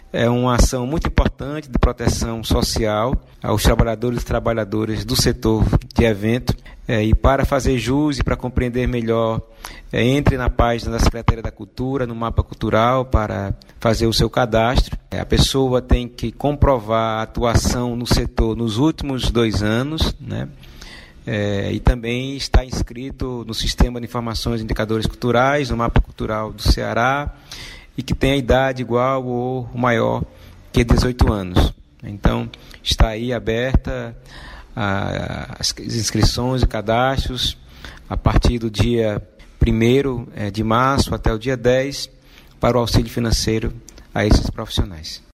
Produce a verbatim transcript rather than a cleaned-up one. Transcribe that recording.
é uma ação muito importante de proteção social aos trabalhadores e trabalhadoras do setor de evento. É, e para fazer jus e para compreender melhor, é, entre na página da Secretaria da Cultura, no Mapa Cultural, para fazer o seu cadastro. É, a pessoa tem que comprovar a atuação no setor nos últimos dois anos, né? É, e também está inscrito no Sistema de Informações e Indicadores Culturais, no Mapa Cultural do Ceará, e que tem a idade igual ou maior que dezoito anos. Então, está aí aberta a, as inscrições e cadastros a partir do dia primeiro de março até o dia dez para o auxílio financeiro a esses profissionais.